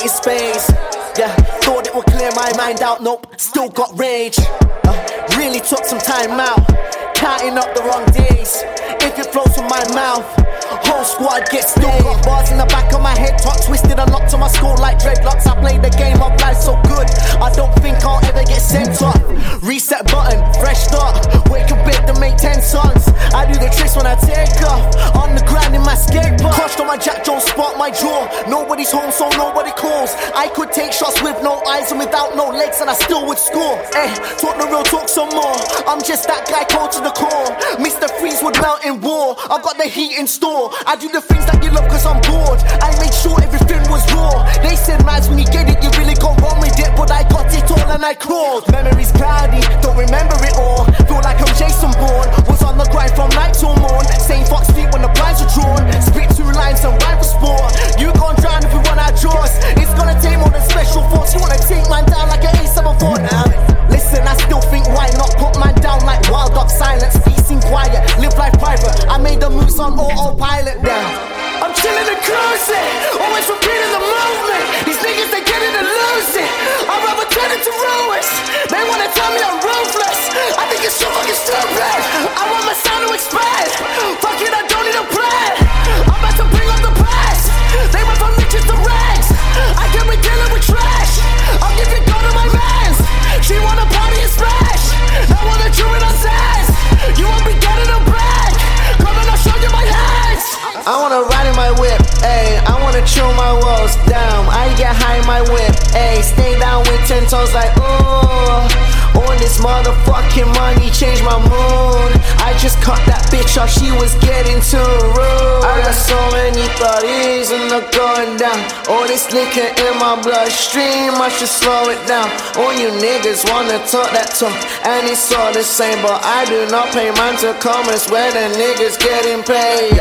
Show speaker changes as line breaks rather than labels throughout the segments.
empty space. Yeah, thought it would clear my mind out, nope, still got rage. Really took some time out, counting up the wrong days. If it flows from my mouth, whole squad gets still got bars in the back of my head, top twisted and locked to my skull like dreadlocks. I played the game of life so good, I don't think I'll ever get sent off. Reset button, fresh start, wake up bed to make 10 songs. I do the tricks when I take off, on the ground in my skateboard. Crushed on my Jack Jones spot, my jaw. Nobody's home so nobody calls. I could take shots with no eyes and without no legs and I still would score. Talk the real talk some more, I'm just that guy cold to the core. Mr. Freeze would melt in war, I've got the heat in store. I do the things that you love cause I'm bored. I made sure everything was raw. They said man's when you get it you really got wrong with it, but I got it all and I crawled. Memories cloudy, don't remember it all. Feel like I'm Jason Bourne, was on the grind from night till morn. Same Fox Street when the blinds were drawn. Spit 2 lines and rival sport. You gon' drown if we run our jaws. It's gonna take more than special force. You wanna take man down like an A74 now. Listen, I still think why not put man down like wild dog silence. Peace and quiet, live life private. I made the moves on autopilot now. I'm chillin' and cruising, always repeating the movement. These niggas they getting to lose it. I'd rather turn it to ruins. They wanna tell me I'm ruthless. I think it's so fucking stupid. I want my sound to expand. Fuck it, I don't need a plan. I'm about to bring up the past. They went from riches to rags. I can't be dealing with trash. I'll give you gold to my mans. She wanna party and splash. I wanna chew it on sass. You won't be getting a brag. Come and I'll show you my hands. I wanna ride in my whip, ayy. I wanna chill my walls down. I get high in my whip, ayy. Stay down with 10 toes like, ooh. All this motherfucking money changed my mood. I just cut that bitch off, she was getting too rude. I got so many thoughts and they're going down. All this liquor in my bloodstream, I should slow it down. All you niggas wanna talk that talk, and it's all the same. But I do not pay man to come and swear the niggas getting paid.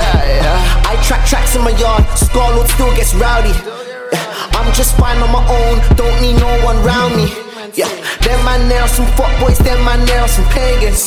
I track tracks in my yard, Scarlord still gets rowdy. I'm just fine on my own, don't need no one round me. Yeah, them man nails some fuckboys, them man nails some pagans.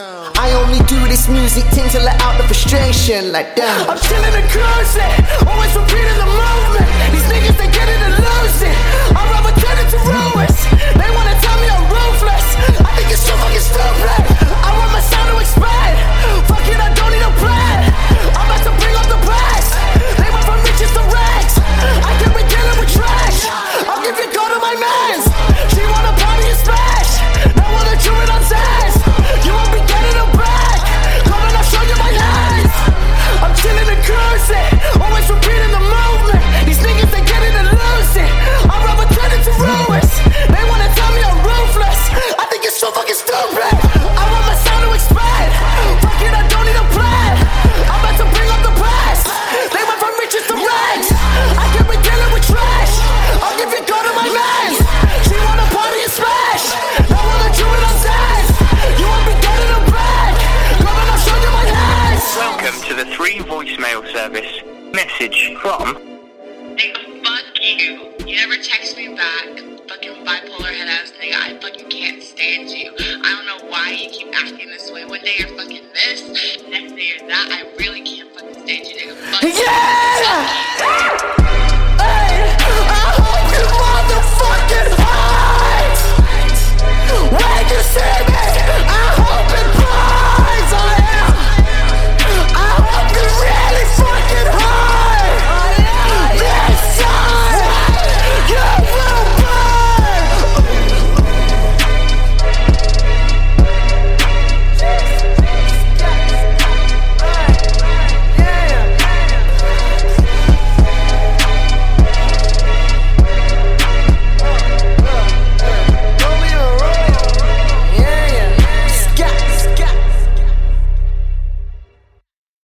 I only do this music thing to let out the frustration, like damn. I'm chillin' and cruising, always repeating the movement. These niggas they getting to lose it. I'd rather turn it to ruins. They wanna tell me I'm ruthless. I think it's so fucking stupid. I want my sound to expand. Fuck it, I don't need a plan. I'm about to bring up the past. They went from riches to rags. I can't be dealing with trash. I'll give you gold to my mans. She wanna party and splash. Now wanna chew it on sass. You won't be getting a brag. Come and I'll show you my hands. I'm chillin' and cruising, always repeating the movement. These niggas they getting to lose it. I'd rather turn it to ruins. They wanna tell me I'm ruthless. I think it's so fucking stupid. I want my sound to expand. Fuck it, I don't need a plan. I'm about to bring up the past. They went from riches to rags. I can't be dealing with trash. I'll give you gold to my mans. She wanna party and smash. I wanna chew it on sass. You won't be getting a brag. Come and I'll show you my hands.
Welcome to the 3 voicemail service. Message from...
Hey, fuck you. You never text me back. Fucking bipolar head ass nigga. I fucking can't stand you. I don't know why you keep acting this way. One day you're fucking this, next day you're that. I really can't fucking stand you, nigga. Fuck you.